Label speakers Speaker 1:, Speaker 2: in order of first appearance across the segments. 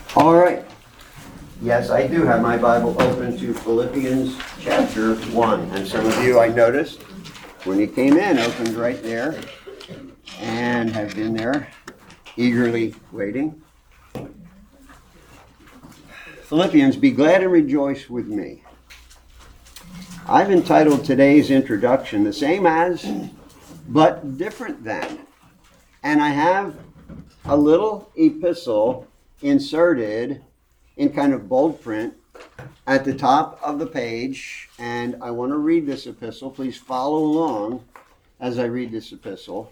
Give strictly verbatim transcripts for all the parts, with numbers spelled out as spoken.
Speaker 1: All right. Yes, I do have my Bible open to Philippians chapter one. And some of you, I noticed, when you came in, opened right there and have been there eagerly waiting. Philippians, be glad and rejoice with me. I've entitled today's introduction, The Same As, but Different Than. And I have a little epistle inserted in kind of bold print at the top of the page. And I want to read this epistle. Please follow along as I read this epistle.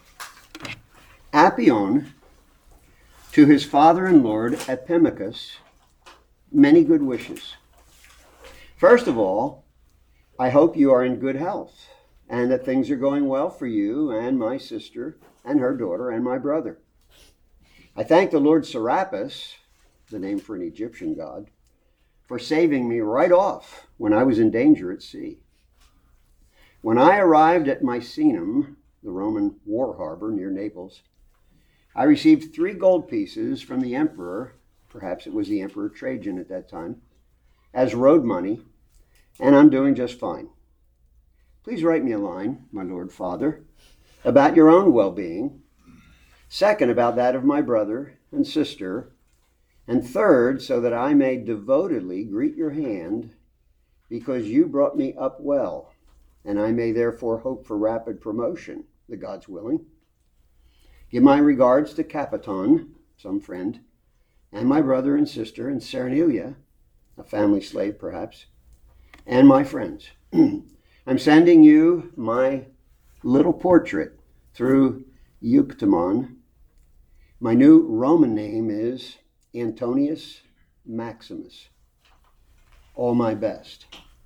Speaker 1: Appion, to his father and Lord Epimachus, many good wishes. First of all, I hope you are in good health and that things are going well for you and my sister and her daughter and my brother. I thank the Lord Serapis, the name for an Egyptian god, for saving me right off when I was in danger at sea. When I arrived at Misenum, the Roman war harbor near Naples, I received three gold pieces from the emperor, perhaps it was the Emperor Trajan at that time, as road money, and I'm doing just fine. Please write me a line, my Lord Father, about your own well-being. Second, about that of my brother and sister. And third, so that I may devotedly greet your hand, because you brought me up well, and I may therefore hope for rapid promotion, the God's willing. Give my regards to Capiton, some friend, and my brother and sister, and Cernelia, a family slave perhaps, and my friends. I'm sending you my little portrait through Euctemon. My new Roman name is Antonius Maximus. All my best.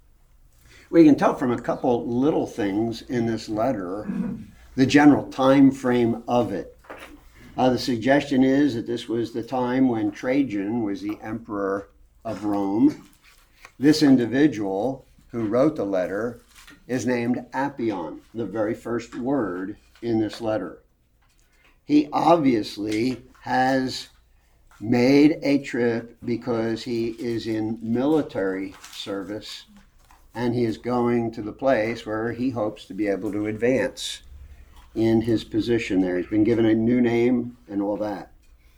Speaker 1: We can tell from a couple little things in this letter the general time frame of it. Uh, the suggestion is that this was the time when Trajan was the emperor of Rome. This individual who wrote the letter is named Appion, the very first word in this letter. He obviously has made a trip because he is in military service and he is going to the place where he hopes to be able to advance in his position there. He's been given a new name and all that.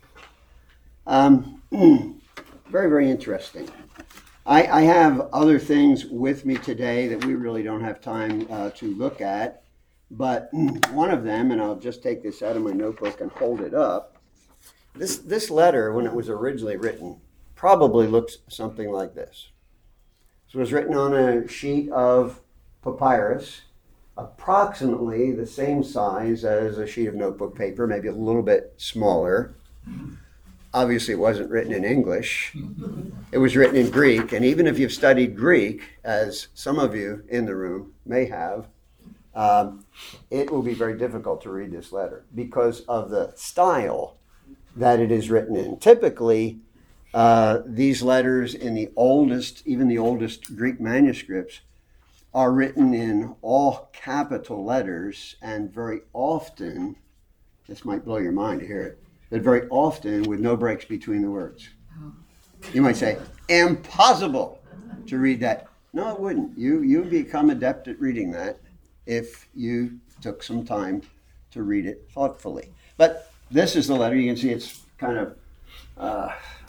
Speaker 1: Um, very, very interesting. I, I have other things with me today that we really don't have time uh, to look at. But one of them, and I'll just take this out of my notebook and hold it up. This this letter, when it was originally written, probably looks something like this. It was written on a sheet of papyrus, approximately the same size as a sheet of notebook paper, maybe a little bit smaller. Obviously, it wasn't written in English. It was written in Greek, and even if you've studied Greek, as some of you in the room may have, Um, it will be very difficult to read this letter because of the style that it is written in. Typically, uh, these letters in the oldest, even the oldest Greek manuscripts, are written in all capital letters, and very often, this might blow your mind to hear it, but very often with no breaks between the words. You might say, impossible to read that. No, it wouldn't. You, you become adept at reading that if you took some time to read it thoughtfully. But this is the letter. You can see it's kind of uh,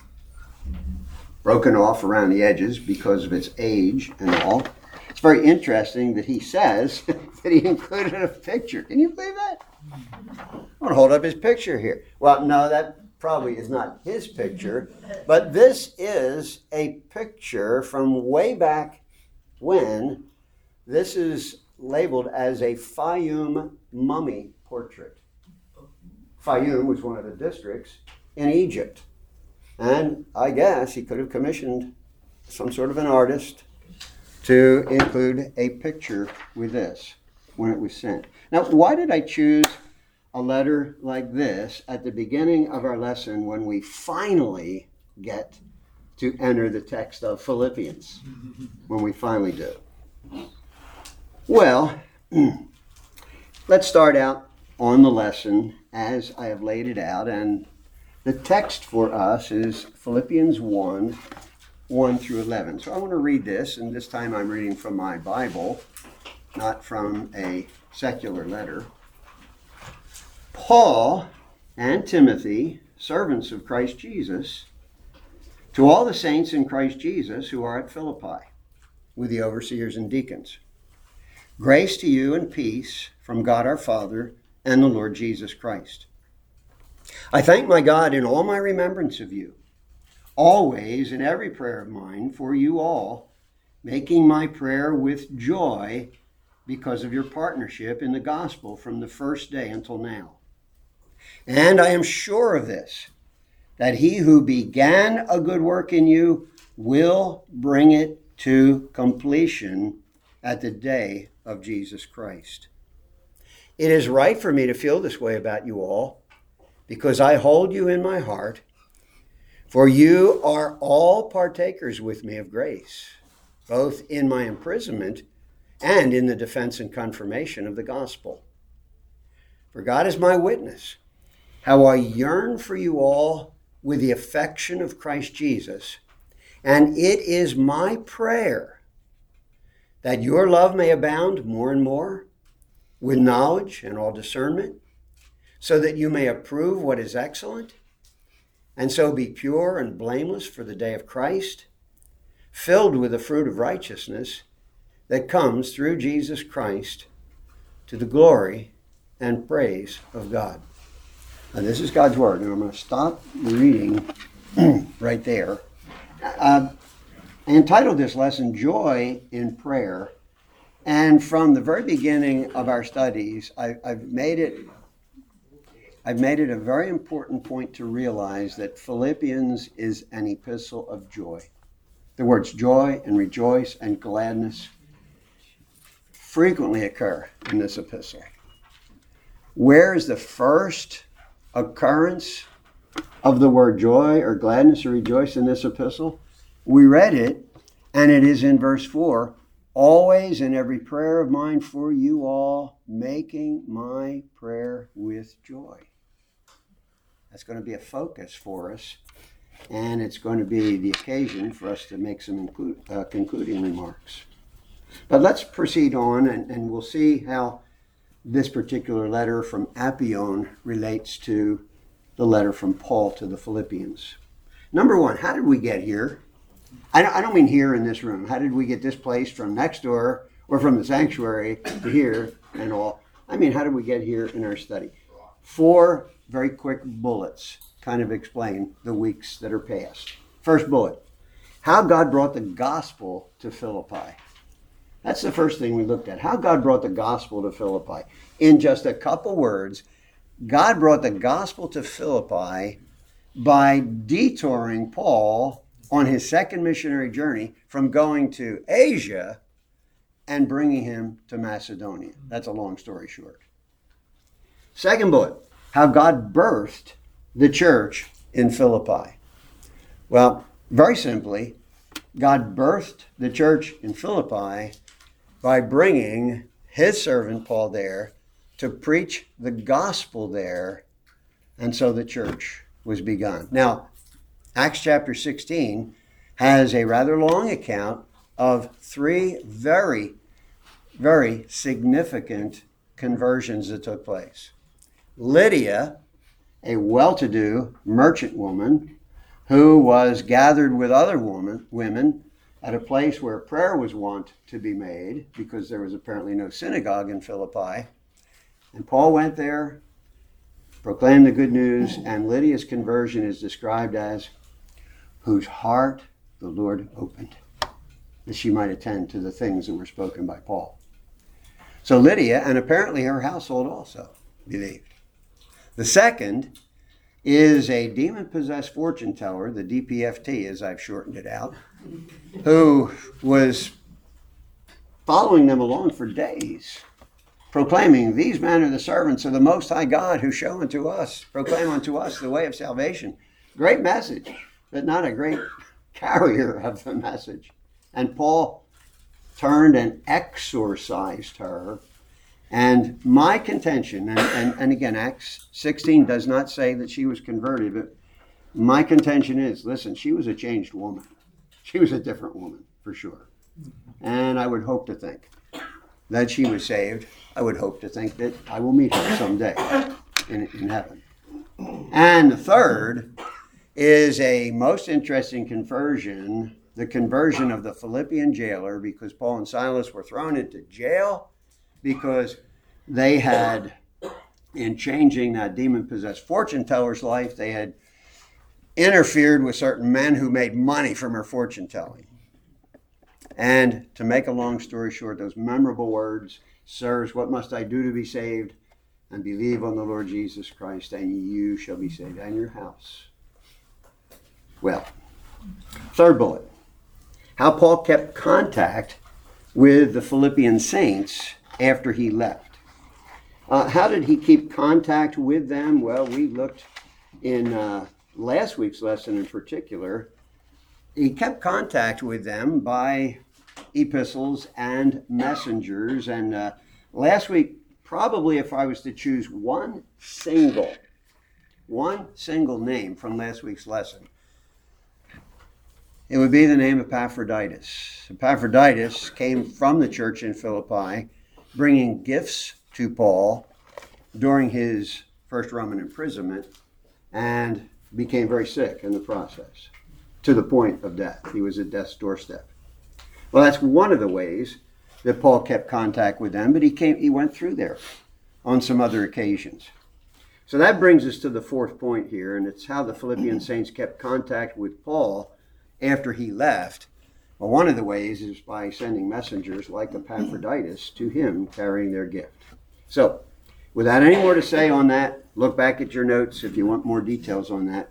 Speaker 1: broken off around the edges because of its age and all. It's very interesting that he says that he included a picture. Can you believe that? I'm going to hold up his picture here. Well, no, that probably is not his picture, but this is a picture from way back when. This is labeled as a Fayum mummy portrait. Fayum was one of the districts in Egypt. And I guess he could have commissioned some sort of an artist to include a picture with this when it was sent. Now, why did I choose a letter like this at the beginning of our lesson when we finally get to enter the text of Philippians? When we finally do. Well, let's start out on the lesson as I have laid it out, and The text for us is Philippians one, one through eleven. So I want to read this, and this time I'm reading from my Bible, not from a secular letter. Paul and Timothy, servants of Christ Jesus, to all the saints in Christ Jesus who are at Philippi, with the overseers and deacons. Grace to you and peace from God our Father and the Lord Jesus Christ. I thank my God in all my remembrance of you, always in every prayer of mine for you all, making my prayer with joy because of your partnership in the gospel from the first day until now. And I am sure of this, that he who began a good work in you will bring it to completion at the day of Jesus Christ. It is right for me to feel this way about you all, because I hold you in my heart, for you are all partakers with me of grace, both in my imprisonment and in the defense and confirmation of the gospel. For God is my witness, how I yearn for you all with the affection of Christ Jesus, and it is my prayer that your love may abound more and more with knowledge and all discernment, so that you may approve what is excellent, and so be pure and blameless for the day of Christ, filled with the fruit of righteousness that comes through Jesus Christ to the glory and praise of God. Now, this is God's word, and I'm going to stop reading right there. Uh, I entitled this lesson, Joy in Prayer, and from the very beginning of our studies, I, I've made it I've made it a very important point to realize that Philippians is an epistle of joy. The words joy and rejoice and gladness frequently occur in this epistle. Where is the first occurrence of the word joy or gladness or rejoice in this epistle? We read it, and it is in verse four. Always in every prayer of mine for you all, making my prayer with joy. That's going to be a focus for us, and it's going to be the occasion for us to make some include, uh, concluding remarks. But let's proceed on, and, and we'll see how this particular letter from Appion relates to the letter from Paul to the Philippians. Number one, how did we get here? I don't, I don't mean here in this room. How did we get this place from next door or from the sanctuary to here and all? I mean, how did we get here in our study? Four very quick bullets kind of explain the weeks that are past. First bullet, how God brought the gospel to Philippi. That's the first thing we looked at. How God brought the gospel to Philippi. In just a couple words, God brought the gospel to Philippi by detouring Paul on his second missionary journey from going to Asia and bringing him to Macedonia. That's a long story short. Second bullet, how God birthed the church in Philippi. Well, very simply, God birthed the church in Philippi by bringing his servant Paul there to preach the gospel there, and so the church was begun. Now, Acts chapter sixteen has a rather long account of three very, very significant conversions that took place. Lydia, a well-to-do merchant woman who was gathered with other woman, women at a place where prayer was wont to be made, because there was apparently no synagogue in Philippi. And Paul went there, proclaimed the good news, and Lydia's conversion is described as whose heart the Lord opened, that she might attend to the things that were spoken by Paul. So Lydia, and apparently her household also, believed. The second is a demon-possessed fortune teller, the D P F T as I've shortened it out, who was following them along for days, proclaiming, these men are the servants of the Most High God who show unto us, proclaim unto us the way of salvation. Great message, but not a great carrier of the message. And Paul turned and exorcised her. And my contention, and, and, and again, Acts sixteen does not say that she was converted, but my contention is, listen, she was a changed woman. She was a different woman, for sure. And I would hope to think that she was saved. I would hope to think that I will meet her someday in, in heaven. And the third is a most interesting conversion, the conversion of the Philippian jailer, because Paul and Silas were thrown into jail because they had, in changing that demon-possessed fortune teller's life, they had interfered with certain men who made money from her fortune telling. And to make a long story short, those memorable words, sirs, what must I do to be saved? And believe on the Lord Jesus Christ, and you shall be saved, and your house. Well, third bullet, how Paul kept contact with the Philippian saints after he left. Uh, how did he keep contact with them? Well, we looked in uh, last week's lesson in particular. He kept contact with them by epistles and messengers. And uh, last week, probably if I was to choose one single, one single name from last week's lesson, it would be the name Epaphroditus. Epaphroditus came from the church in Philippi, bringing gifts to Paul during his first Roman imprisonment, and became very sick in the process, to the point of death. He was at death's doorstep. Well, that's one of the ways that Paul kept contact with them, but he came, he went through there on some other occasions. So that brings us to the fourth point here, and it's how the Philippian saints kept contact with Paul after he left. Well, one of the ways is by sending messengers like Epaphroditus to him carrying their gift. So, without any more to say on that, look back at your notes if you want more details on that.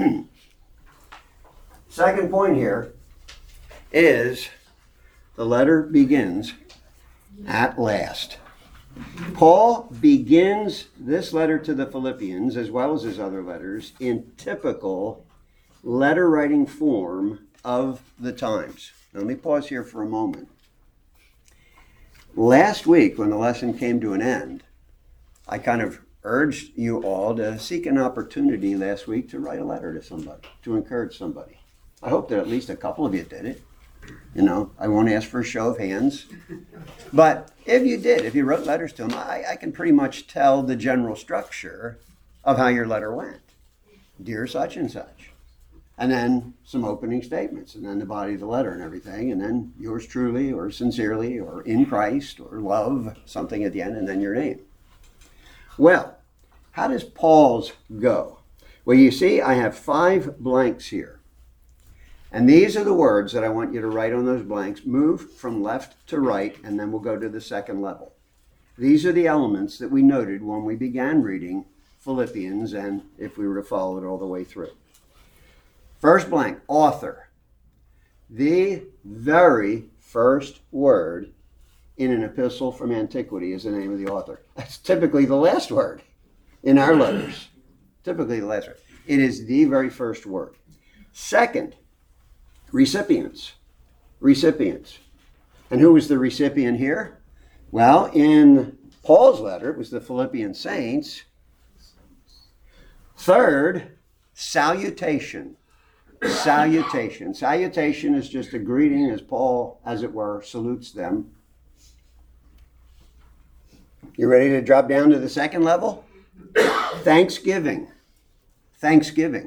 Speaker 1: Second point here is the letter begins at last. Paul begins this letter to the Philippians, as well as his other letters, in typical letter writing form of the times. Now, let me pause here for a moment. Last week, when the lesson came to an end, I kind of urged you all to seek an opportunity last week to write a letter to somebody, to encourage somebody. I hope that at least a couple of you did it. You know, I won't ask for a show of hands. But if you did, if you wrote letters to them, I, I can pretty much tell the general structure of how your letter went. Dear such and such. And then some opening statements, and then the body of the letter and everything, and then yours truly, or sincerely, or in Christ, or love, something at the end, and then your name. Well, how does Paul's go? Well, you see, I have five blanks here. And these are the words that I want you to write on those blanks. Move from left to right, and then we'll go to the second level. These are the elements that we noted when we began reading Philippians, and if we were to follow it all the way through. First blank, author. The very first word in an epistle from antiquity is the name of the author. That's typically the last word in our letters. Typically the last word. It is the very first word. Second, recipients. Recipients. And who was the recipient here? Well, in Paul's letter, it was the Philippian saints. Third, salutation. Salutation. Salutation is just a greeting as Paul, as it were, salutes them. You ready to drop down to the second level? Thanksgiving. Thanksgiving.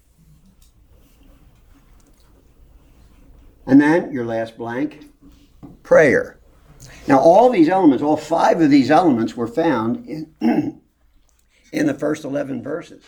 Speaker 1: And then your last blank, prayer. Now all these elements, all five of these elements were found in, in the first eleven verses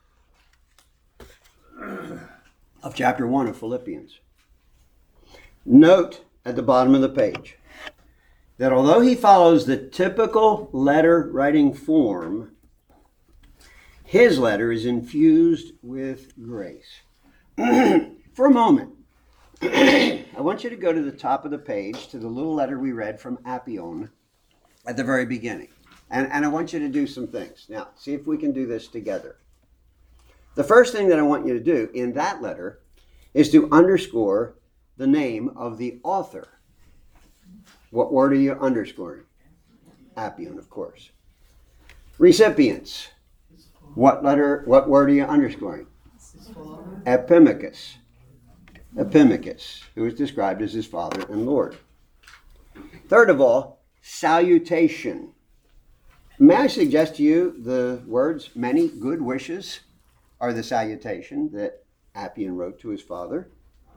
Speaker 1: of chapter one of Philippians. Note at the bottom of the page that although he follows the typical letter writing form, his letter is infused with grace. For a moment, I want you to go to the top of the page to the little letter we read from Appion at the very beginning. And, and I want you to do some things. Now, see if we can do this together. The first thing that I want you to do in that letter is to underscore the name of the author. What word are you underscoring? Appion, of course. Recipients. What letter, what word are you underscoring? Epimachus. Epimachus, who is described as his father and Lord. Third of all, salutation. May I suggest to you the words, many good wishes are the salutation that Appian wrote to his father.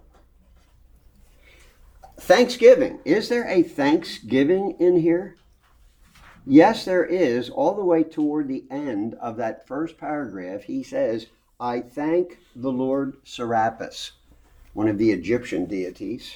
Speaker 1: Thanksgiving. Is there a thanksgiving in here? Yes, there is. All the way toward the end of that first paragraph, he says, I thank the Lord Serapis, one of the Egyptian deities.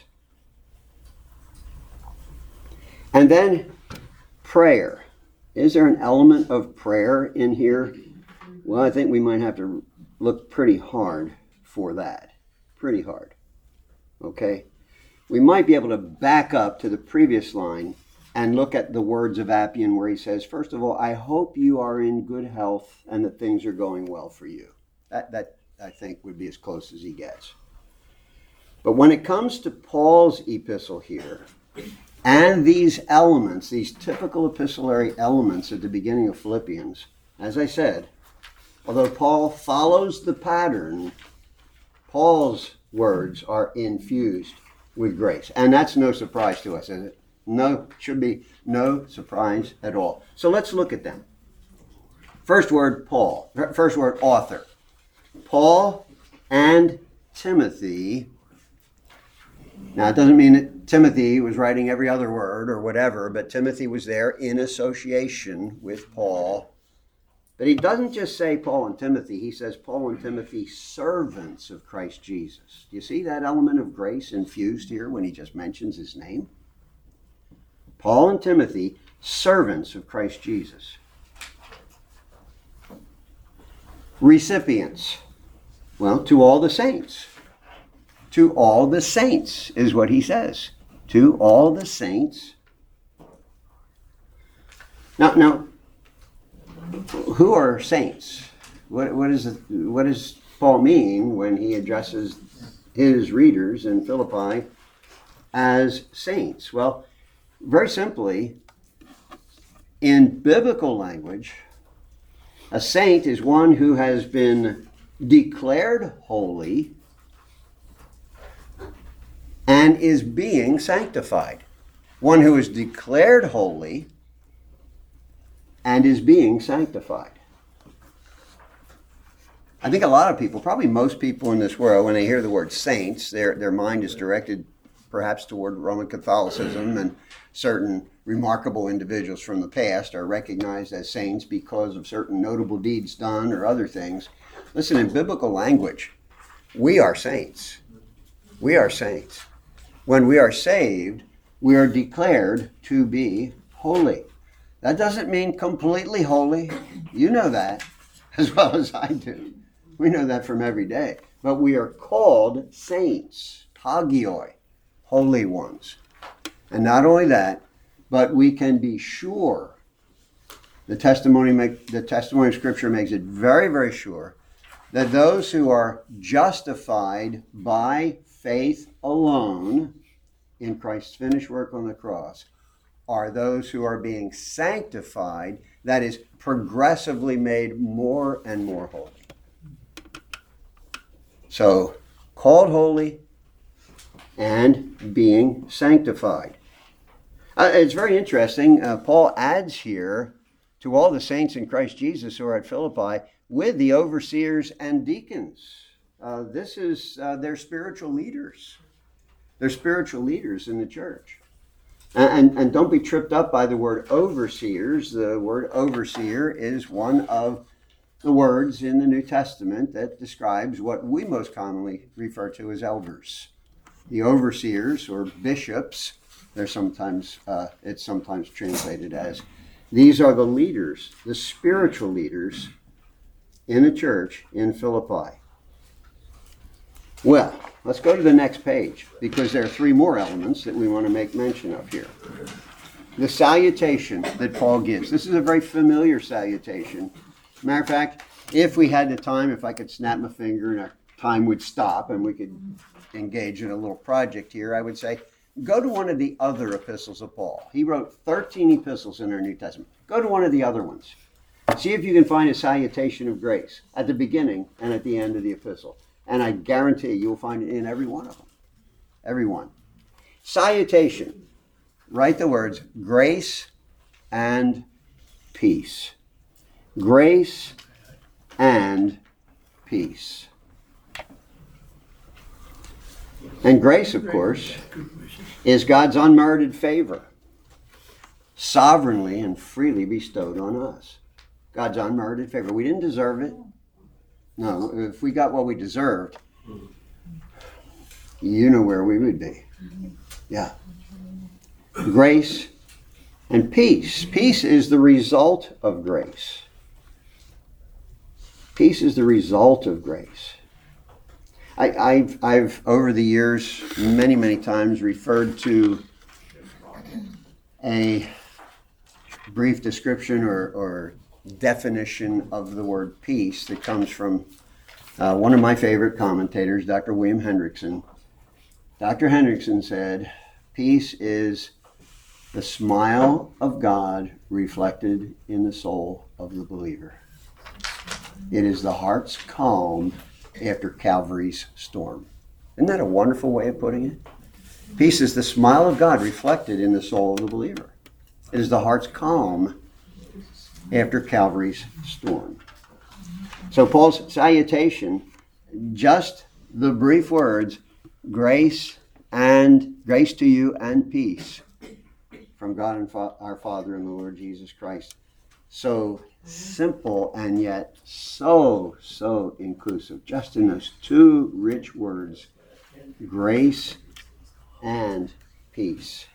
Speaker 1: And then prayer. Is there an element of prayer in here? Well, I think we might have to look pretty hard for that. Pretty hard. Okay? We might be able to back up to the previous line and look at the words of Appian where he says, first of all, I hope you are in good health and that things are going well for you. That, that I think, would be as close as he gets. But when it comes to Paul's epistle here, and these elements, these typical epistolary elements at the beginning of Philippians, as I said, although Paul follows the pattern, Paul's words are infused with grace. And that's no surprise to us, is it? No, should be no surprise at all. So let's look at them. First word, Paul. First word, author. Paul and Timothy. Now, it doesn't mean that Timothy was writing every other word or whatever, but Timothy was there in association with Paul. But he doesn't just say Paul and Timothy. He says Paul and Timothy, servants of Christ Jesus. Do you see that element of grace infused here when he just mentions his name? Paul and Timothy, servants of Christ Jesus. Recipients. Well, to all the saints. To all the saints is what he says. To all the saints. Now, now, who are saints? What, what, is it, what does Paul mean when he addresses his readers in Philippi as saints? Well, very simply, in biblical language, a saint is one who has been declared holy and is being sanctified. One who is declared holy and is being sanctified. I think a lot of people, probably most people in this world, when they hear the word saints, their, their mind is directed perhaps toward Roman Catholicism, and certain remarkable individuals from the past are recognized as saints because of certain notable deeds done or other things. Listen, in biblical language, we are saints. We are saints. When we are saved, we are declared to be holy. That doesn't mean completely holy. You know that as well as I do. We know that from every day. But we are called saints, hagioi, holy ones. And not only that, but we can be sure. The testimony, make, the testimony of Scripture makes it very, very sure that those who are justified by faith alone in Christ's finished work on the cross are those who are being sanctified, that is, progressively made more and more holy. So, called holy and being sanctified. Uh, it's very interesting. Uh, Paul adds here to all the saints in Christ Jesus who are at Philippi with the overseers and deacons. Uh, this is uh, their spiritual leaders. They're spiritual leaders in the church. And, and, and don't be tripped up by the word overseers. The word overseer is one of the words in the New Testament that describes what we most commonly refer to as elders. The overseers or bishops, they're sometimes uh, it's sometimes translated as. These are the leaders, the spiritual leaders in the church in Philippi. Well, let's go to the next page because there are three more elements that we want to make mention of here. The salutation that Paul gives. This is a very familiar salutation. Matter of fact, if we had the time, if I could snap my finger and our time would stop and we could engage in a little project here, I would say, go to one of the other epistles of Paul. He wrote thirteen epistles in our New Testament. Go to one of the other ones See if you can find a salutation of grace at the beginning and at the end of the epistle. And I guarantee you'll find it in every one of them. Every one. Salutation. Write the words grace and peace. Grace and peace. And grace, of course, is God's unmerited favor, sovereignly and freely bestowed on us. God's unmerited favor. We didn't deserve it. No, if we got what we deserved, you know where we would be. Yeah. Grace and peace. Peace is the result of grace. Peace is the result of grace. I, I've, I've, over the years, many, many times referred to a brief description or, or definition of the word peace that comes from uh, one of my favorite commentators, Doctor William Hendrickson. Doctor Hendrickson said, peace is the smile of God reflected in the soul of the believer. It is the heart's calm after Calvary's storm. Isn't that a wonderful way of putting it? Peace is the smile of God reflected in the soul of the believer. It is the heart's calm after Calvary's storm. So Paul's salutation, just the brief words, grace and grace to you and peace from God and Fa- our Father and the Lord Jesus Christ. So simple and yet so, so inclusive. Just in those two rich words, grace and peace.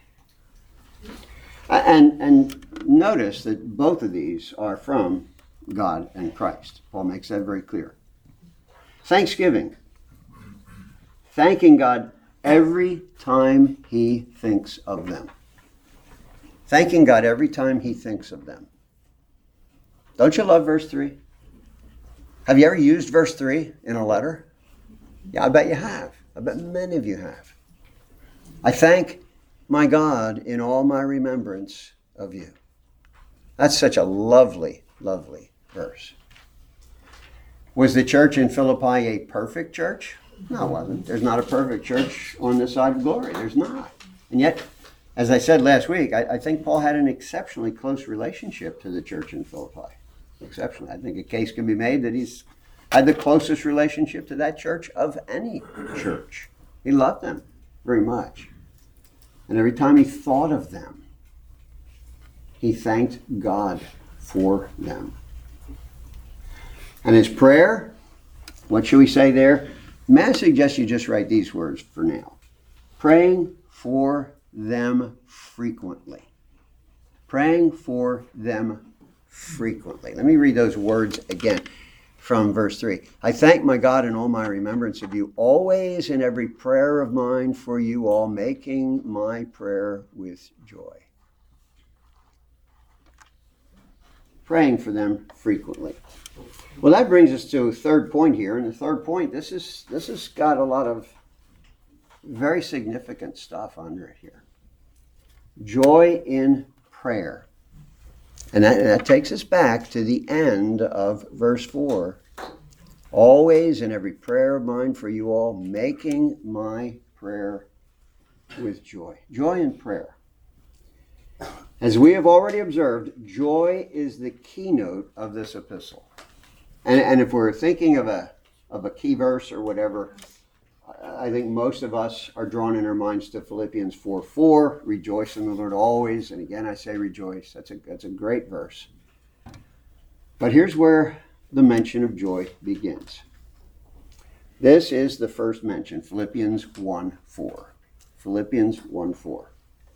Speaker 1: And, and notice that both of these are from God and Christ. Paul makes that very clear. Thanksgiving. Thanking God every time he thinks of them. Thanking God every time he thinks of them. Don't you love verse three? Have you ever used verse three in a letter? Yeah, I bet you have. I bet many of you have. I thank my God in all my remembrance of you. That's such a lovely, lovely verse. Was the church in Philippi a perfect church? No, it wasn't. There's not a perfect church on this side of glory. There's not. And yet, as I said last week, I, I think Paul had an exceptionally close relationship to the church in Philippi. Exceptionally. I think a case can be made that he's had the closest relationship to that church of any church. He loved them very much. And every time he thought of them, he thanked God for them. And his prayer, what should we say there? May I suggest you just write these words for now. Praying for them frequently. Praying for them frequently. Let me read those words again from verse three. I thank my God in all my remembrance of you, always in every prayer of mine for you all, making my prayer with joy. Praying for them frequently. Well, that brings us to a third point here. And the third point, this is this has got a lot of very significant stuff under it here. Joy in prayer. And that, that takes us back to the end of verse four. Always in every prayer of mine for you all, making my prayer with joy. Joy in prayer. As we have already observed, joy is the keynote of this epistle. And, and if we're thinking of a of a key verse or whatever, I think most of us are drawn in our minds to Philippians four four, rejoice in the Lord always. And again, I say rejoice. That's a, that's a great verse. But here's where the mention of joy begins. This is the first mention, Philippians one four. Philippians one four.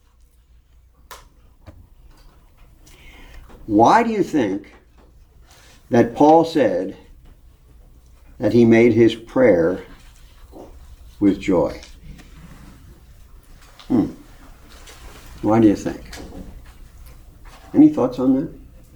Speaker 1: Why do you think that Paul said that he made his prayer with joy? Hmm. Why do you think? Any thoughts on that?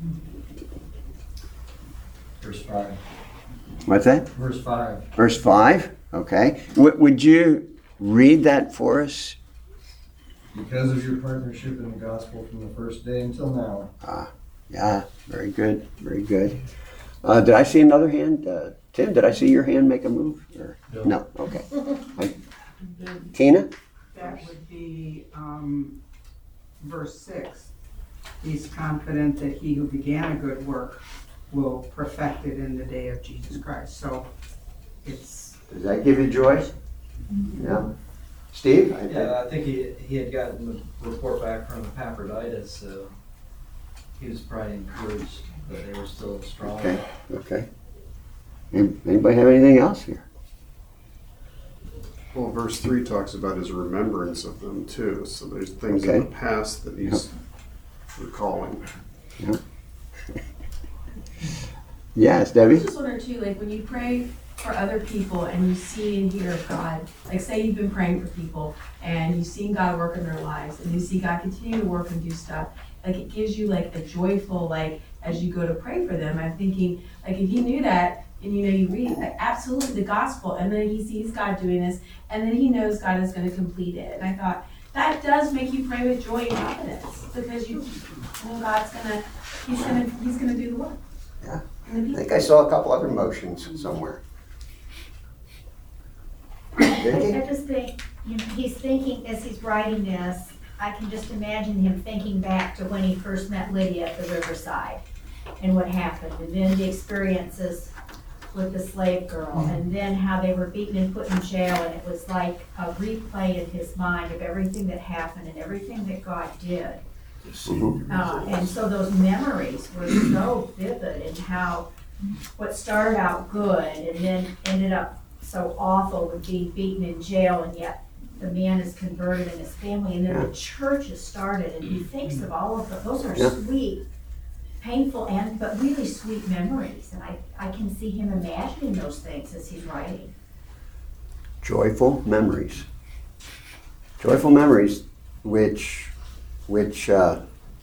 Speaker 2: Verse five.
Speaker 1: What's that?
Speaker 2: Verse five.
Speaker 1: Verse five? Okay. W- would you read that for us?
Speaker 2: Because of your partnership in the gospel from the first day until now,
Speaker 1: Ah. Yeah, very good, very good. Uh, did I see another hand? Uh, Tim, did I see your hand make a move? Or?
Speaker 2: No.
Speaker 1: No, okay. I, Tina?
Speaker 3: That would be um, verse six. He's confident that he who began a good work will perfect it in the day of Jesus Christ. So it's,
Speaker 1: Does that give you joy? Yeah. Steve? I,
Speaker 2: Yeah, I think he, he had gotten the report back from Epaphroditus, so he was probably encouraged that they were still strong.
Speaker 1: Okay, okay. Any- Anybody have anything else here?
Speaker 4: Well, verse three talks about his remembrance of them too. So there's things
Speaker 1: Okay.
Speaker 4: in the past that he's recalling.
Speaker 1: Yes,
Speaker 5: I
Speaker 1: Debbie?
Speaker 5: just wonder too, like when you pray for other people and you see and hear of God, like say you've been praying for people and you've seen God work in their lives and you see God continue to work and do stuff, like it gives you like a joyful, like as you go to pray for them. I'm thinking, like if he knew that and you know you read like absolutely the gospel and then he sees God doing this and then he knows God is going to complete it. And I thought that does make you pray with joy and confidence because you know God's gonna, he's gonna, he's gonna do the work.
Speaker 1: Yeah.
Speaker 5: And the
Speaker 1: I
Speaker 5: people-
Speaker 1: think I saw a couple other motions somewhere.
Speaker 6: I
Speaker 1: Vicky?
Speaker 6: I just think, you know, he's thinking, as he's writing this, I can just imagine him thinking back to when he first met Lydia at the riverside and what happened, and then the experiences with the slave girl, and then how they were beaten and put in jail, and it was like a replay in his mind of everything that happened and everything that God did.
Speaker 1: Mhm.
Speaker 6: Uh, and so those memories were so vivid, and how what started out good and then ended up so awful with being beaten in jail, and yet the man is converted and his family, and then
Speaker 1: Yeah.
Speaker 6: the church is started, and he thinks of all of the, those are
Speaker 1: Yeah.
Speaker 6: sweet, painful, and but really sweet memories, and I, I can see him imagining those things as he's writing.
Speaker 1: Joyful memories. Joyful memories, which, which uh,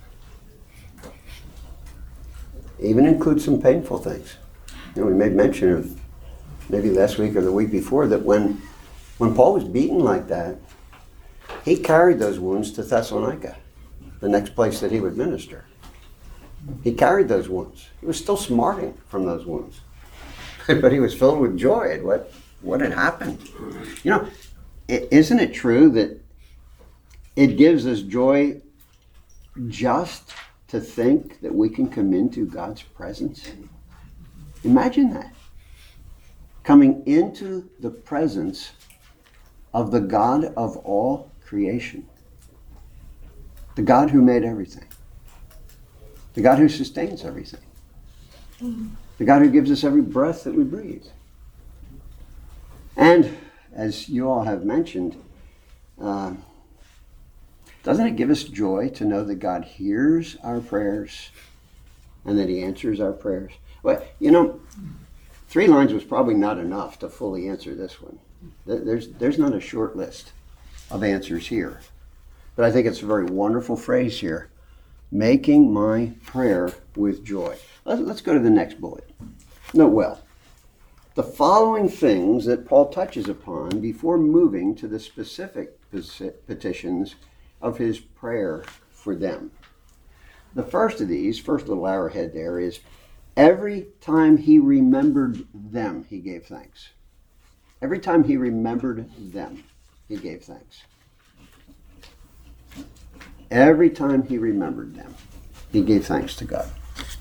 Speaker 1: even include some painful things. You know, we made mention of maybe last week or the week before that when, when Paul was beaten like that, he carried those wounds to Thessalonica, the next place that he would minister. He carried those wounds. He was still smarting from those wounds, but he was filled with joy at what, what had happened. You know, i- isn't it true that it gives us joy just to think that we can come into God's presence? Imagine that. Coming into the presence of the God of all creation. The God who made everything. The God who sustains everything. The God who gives us every breath that we breathe. And as you all have mentioned, uh, doesn't it give us joy to know that God hears our prayers and that he answers our prayers? Well, you know, three lines was probably not enough to fully answer this one. There's, there's not a short list of answers here. But I think it's a very wonderful phrase here. Making my prayer with joy. Let's, let's go to the next bullet. Note well. The following things that Paul touches upon before moving to the specific petitions of his prayer for them. The first of these, first little arrowhead there, is every time he remembered them, he gave thanks. Every time he remembered them, he gave thanks. Every time he remembered them, he gave thanks to God.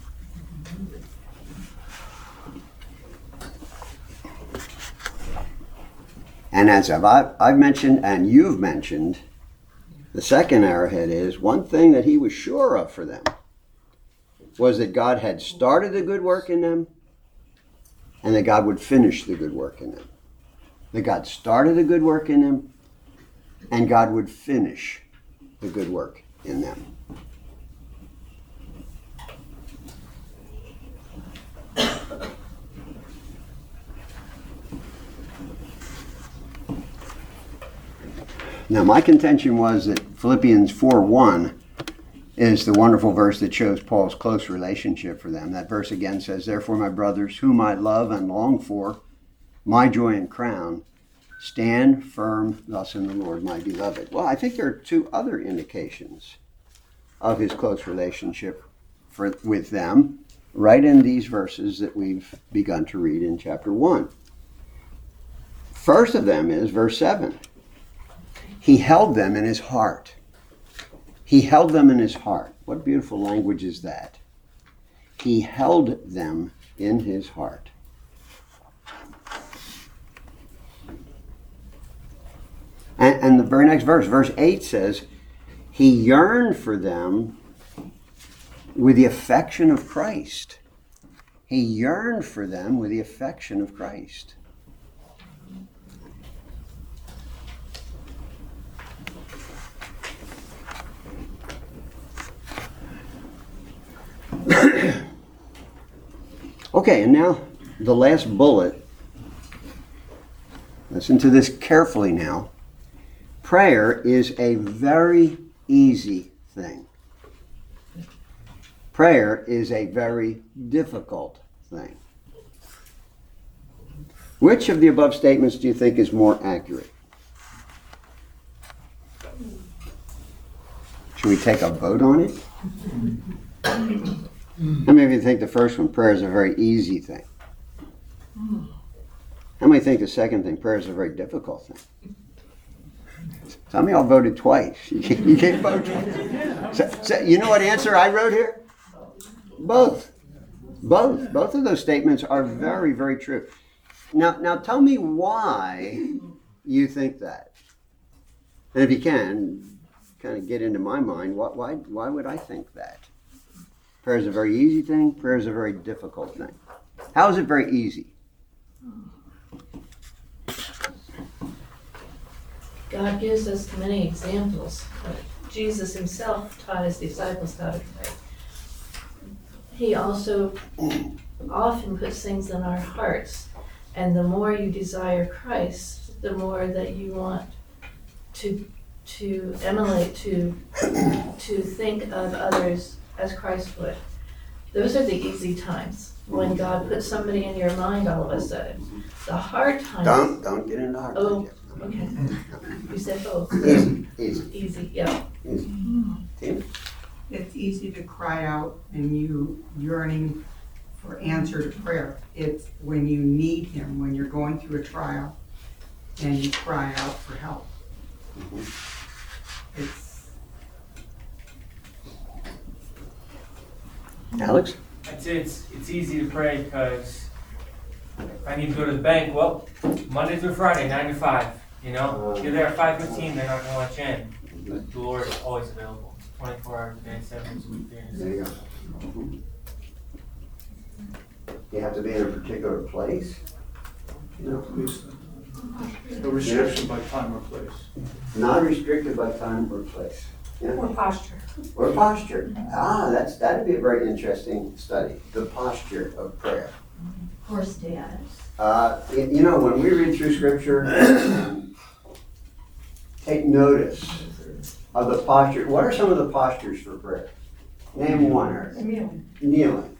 Speaker 1: And as I've, I've mentioned, and you've mentioned, the second arrowhead is one thing that he was sure of for them was that God had started the good work in them and that God would finish the good work in them. That God started the good work in them and God would finish the good work in them. Now, my contention was that Philippians four one is the wonderful verse that shows Paul's close relationship for them. That verse again says, "Therefore, my brothers, whom I love and long for, my joy and crown, stand firm thus in the Lord, my beloved." Well, I think there are two other indications of his close relationship for, with them right in these verses that we've begun to read in chapter one. First of them is verse seven. He held them in his heart. He held them in his heart. What beautiful language is that? He held them in his heart. And, and the very next verse, verse eight says, he yearned for them with the affection of Christ. He yearned for them with the affection of Christ. Okay, and now the last bullet. Listen to this carefully now. Prayer is a very easy thing. Prayer is a very difficult thing. Which of the above statements do you think is more accurate? Should we take a vote on it? How many of you think the first one, prayer is a very easy thing? How many think the second thing, prayer is a very difficult thing? Some of y'all voted twice. You can't, you can't vote twice. So, so you know what answer I wrote here? Both. Both. Both of those statements are very, very true. Now, now tell me why you think that. And if you can, kind of get into my mind, why, why, why would I think that? Prayer is a very easy thing. Prayer is a very difficult thing. How is it very easy?
Speaker 7: God gives us many examples. Jesus himself taught his disciples how to pray. He also often puts things in our hearts. And the more you desire Christ, the more that you want to to emulate, to to think of others as Christ would. Those are the easy times when God puts somebody in your mind all of a sudden. The hard times.
Speaker 1: Don't don't get into hard
Speaker 7: Oh,
Speaker 1: things.
Speaker 7: okay. You said both.
Speaker 1: Easy, easy,
Speaker 7: Easy, yeah.
Speaker 1: easy. Tim?
Speaker 3: It's easy to cry out and you yearning for answer to prayer. It's when you need him, when you're going through a trial and you cry out for help. It's
Speaker 1: Alex?
Speaker 8: I'd say it's, it's easy to pray because if I need to go to the bank, well, Monday through Friday, nine to five, you know? If you're there at five fifteen, they're not gonna let you in. But the Lord is always available, twenty-four hours a day, seven days a week, three hundred
Speaker 1: There you go. You have to be in a particular place? No.
Speaker 9: No restriction by time or place.
Speaker 1: Not restricted by time or place. Yeah.
Speaker 5: Or posture.
Speaker 1: Or posture. Ah, that's that'd be a very interesting study. The posture of prayer.
Speaker 6: Or status.
Speaker 1: Uh, y- you know, when we read through Scripture, um, take notice of the posture. What are some of the postures for prayer? Name one, Eric. Kneeling.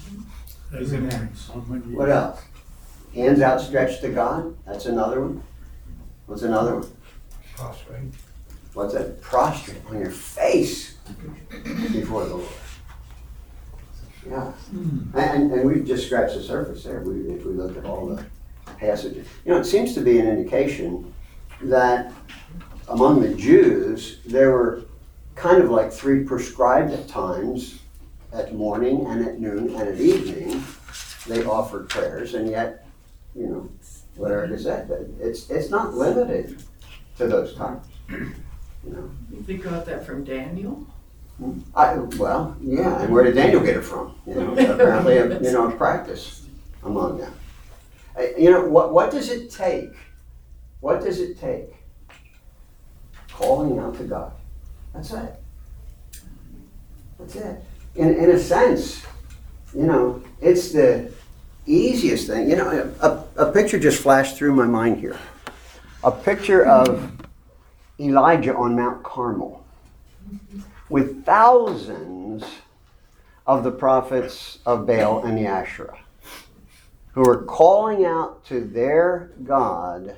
Speaker 1: What else? Hands outstretched to God. That's another one. What's another one?
Speaker 9: Prostrate.
Speaker 1: What's that? Prostrate on your face before the Lord. Yeah. And, and we've just scratched the surface there. We, if we look at all the passages. You know, it seems to be an indication that among the Jews, there were kind of like three prescribed times at morning and at noon and at evening. They offered prayers, and yet, you know, whatever it is that, it's, it's not limited to those times. You know.
Speaker 10: We got that from Daniel.
Speaker 1: I, well, yeah, and where did Daniel get it from? You know, apparently, a, you know, a practice among them. Uh, You know, what what does it take? What does it take? Calling out to God. That's it. That's it. In in a sense, you know, it's the easiest thing. You know, a, a picture just flashed through my mind here. A picture of Elijah on Mount Carmel, with thousands of the prophets of Baal and the Asherah, who are calling out to their God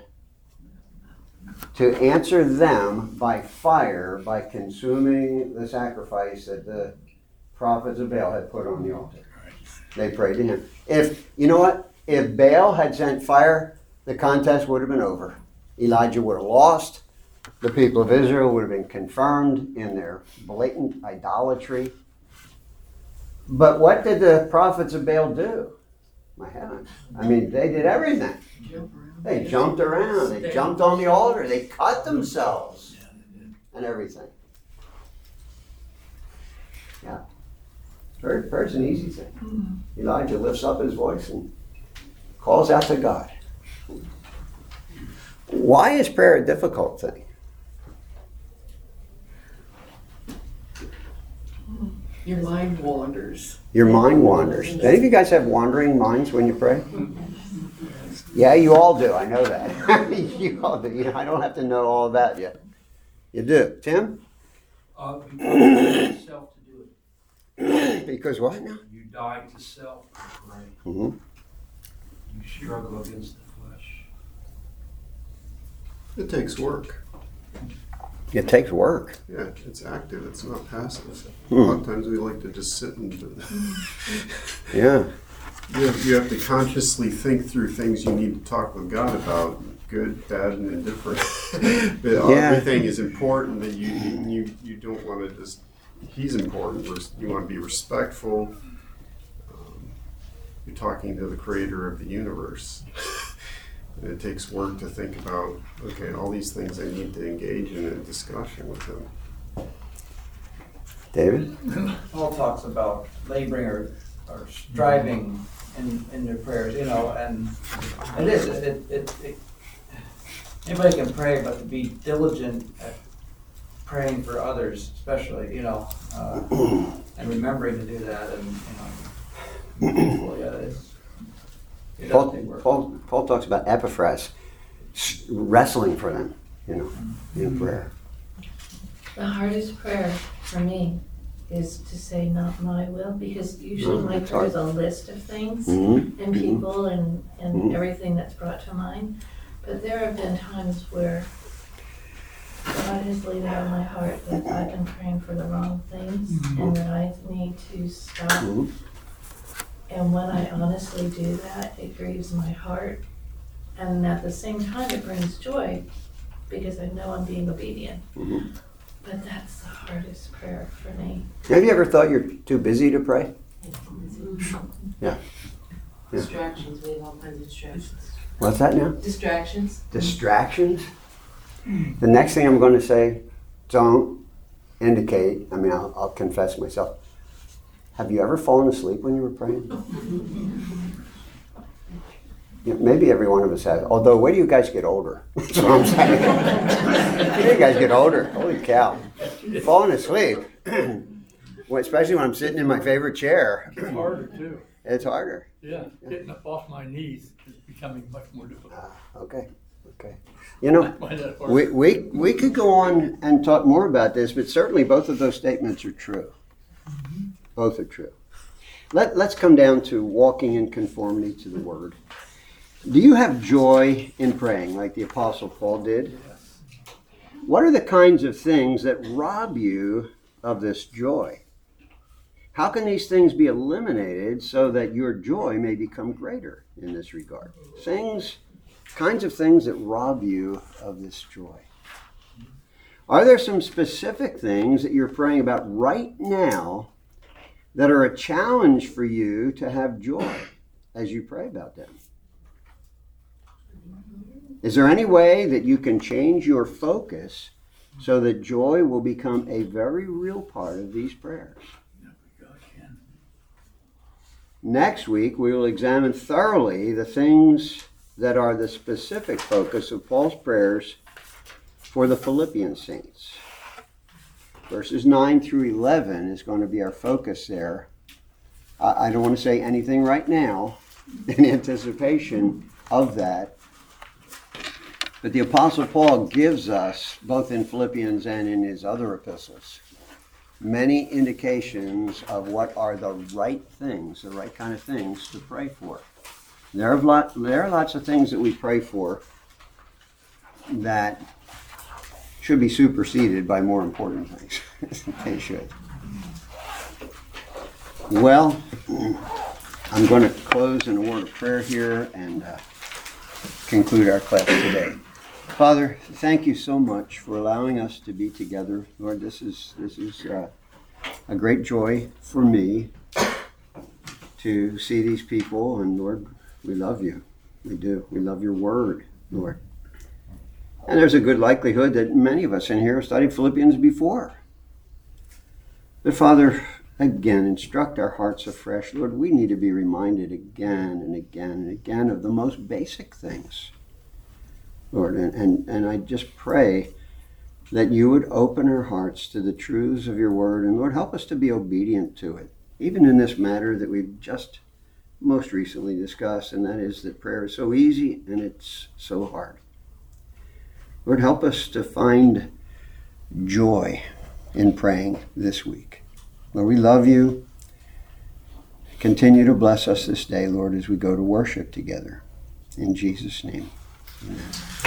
Speaker 1: to answer them by fire, by consuming the sacrifice that the prophets of Baal had put on the altar. They prayed to him. If, you know what? If Baal had sent fire, the contest would have been over. Elijah would have lost. The people of Israel would have been confirmed in their blatant idolatry. But what did the prophets of Baal do? My heavens. I mean, they did everything. They jumped around. They jumped on the altar. They cut themselves and everything. Yeah. Prayer, prayer's an easy thing. Elijah lifts up his voice and calls out to God. Why is prayer a difficult thing?
Speaker 10: Your mind wanders.
Speaker 1: Your mind wanders. Do any of you guys have wandering minds when you pray? Yeah, you all do. I know that. You all do. You know, I don't have to know all about you. You do. Tim?
Speaker 11: Uh, because you die to self to do it.
Speaker 1: Because what now?
Speaker 11: You die to self to pray.
Speaker 1: Mm-hmm.
Speaker 11: You struggle against the flesh.
Speaker 4: It takes work.
Speaker 1: It takes work.
Speaker 4: Yeah, it's active. It's not passive.
Speaker 1: Hmm.
Speaker 4: A lot of times we like to just sit and do
Speaker 1: Yeah.
Speaker 4: You have, you have to consciously think through things you need to talk with God about, good, bad, and indifferent. But
Speaker 1: Yeah.
Speaker 4: everything is important that you you you don't want to just. He's important. Res- You want to be respectful. Um, you're talking to the creator of the universe. And it takes work to think about, okay, all these things I need to engage in a discussion with him.
Speaker 1: David?
Speaker 2: Paul talks about laboring or, or striving in, in their prayers, you know, and it is, it, it, it, anybody can pray, but to be diligent at praying for others, especially, you know, uh, and remembering to do that, and, you know, well, yeah, it's, it does
Speaker 1: Paul,
Speaker 2: take work.
Speaker 1: Paul, Paul talks about Epaphras, s- wrestling for them, you know, in prayer.
Speaker 7: The hardest prayer for me is to say not my will, because usually
Speaker 1: Mm,
Speaker 7: my
Speaker 1: that's
Speaker 7: prayer is a
Speaker 1: hard.
Speaker 7: list of things
Speaker 1: Mm-hmm.
Speaker 7: and people and, and
Speaker 1: Mhm.
Speaker 7: everything that's brought to mind. But there have been times where God has laid it on my heart that I've been praying for the wrong things and that I need to stop.
Speaker 1: Mhm.
Speaker 7: And when I honestly do that, it grieves my heart. And at the same time, it brings joy because I know I'm being obedient.
Speaker 1: Mhm.
Speaker 7: But that's the hardest prayer for me.
Speaker 1: Have you ever thought you're too busy to pray? Yeah.
Speaker 10: Distractions, we have all kinds of distractions.
Speaker 1: What's that now?
Speaker 10: Distractions?
Speaker 1: Distractions? The next thing I'm going to say, don't indicate, I mean, I'll, I'll confess myself. Have you ever fallen asleep when you were praying? Yeah, maybe every one of us has. Although, wait till you guys get older. That's what I'm saying. When you guys get older, holy cow. Falling asleep, well, especially when I'm sitting in my favorite chair,
Speaker 11: It's harder too.
Speaker 1: it's harder.
Speaker 11: Yeah, getting up off my knees is becoming much more difficult.
Speaker 1: Ah, okay, okay. You know,
Speaker 11: I find that hard.
Speaker 1: we, we, we could go on and talk more about this, but certainly both of those statements are true. Both are true. Let, let's come down to walking in conformity to the Word. Do you have joy in praying like the Apostle Paul did? What are the kinds of things that rob you of this joy? How can these things be eliminated so that your joy may become greater in this regard? Things, kinds of things that rob you of this joy. Are there some specific things that you're praying about right now that are a challenge for you to have joy as you pray about them? Is there any way that you can change your focus so that joy will become a very real part of these prayers? Next week, we will examine thoroughly the things that are the specific focus of Paul's prayers for the Philippian saints. Verses nine through eleven is going to be our focus there. I I don't want to say anything right now in anticipation of that. But the Apostle Paul gives us, both in Philippians and in his other epistles, many indications of what are the right things, the right kind of things to pray for. There are, lot, there are lots of things that we pray for that should be superseded by more important things. They should. Well, I'm going to close in a word of prayer here and uh, conclude our class today. Father, thank you so much for allowing us to be together. Lord, this is this is uh, a great joy for me to see these people. And Lord, we love you. We do. We love your word, Lord. And there's a good likelihood that many of us in here have studied Philippians before. But Father, again, instruct our hearts afresh. Lord, we need to be reminded again and again and again of the most basic things. Lord, and, and, and I just pray that you would open our hearts to the truths of your word. And Lord, help us to be obedient to it, even in this matter that we've just most recently discussed, and that is that prayer is so easy and it's so hard. Lord, help us to find joy in praying this week. Lord, we love you. Continue to bless us this day, Lord, as we go to worship together. In Jesus' name, amen.